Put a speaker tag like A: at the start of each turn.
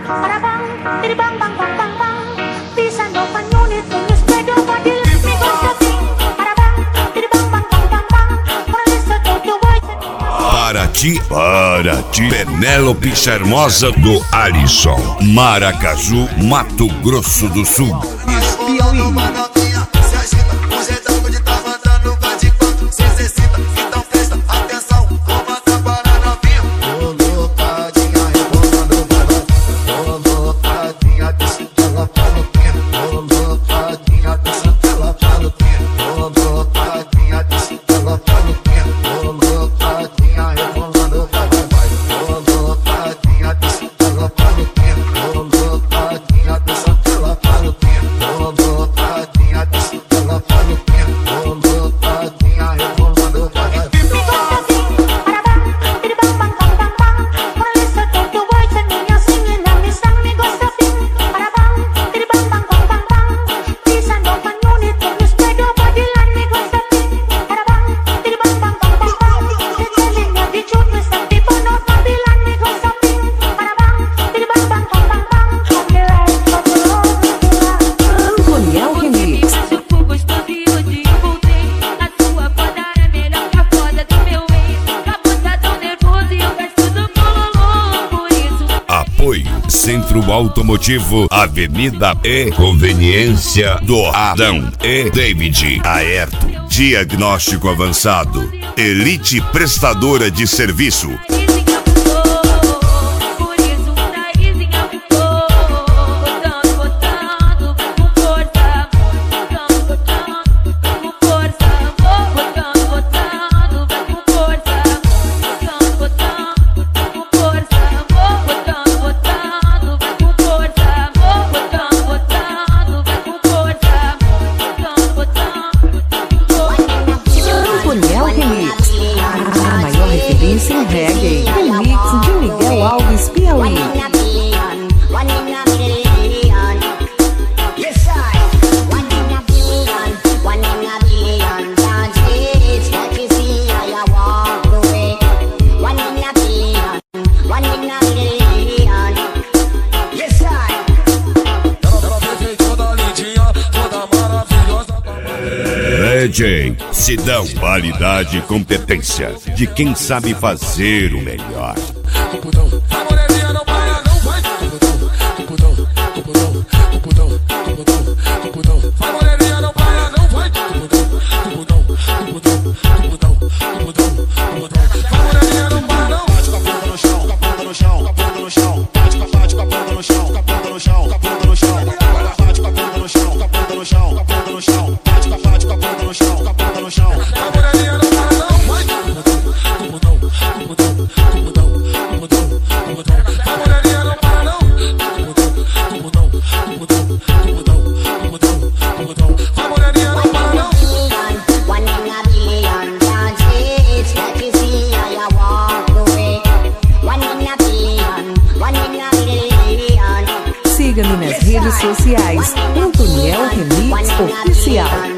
A: Paraty, Penélope Charmosa do Alisson, Maracaju, Mato Grosso do Sul. Centro Automotivo, Avenida E, Conveniência do Adão e David. Aerto, diagnóstico avançado, Elite prestadora de serviço. DJ Sidão, qualidade e competência de quem sabe fazer o melhor.
B: Siga-me nas redes sociais, Antoniel Remix Oficial.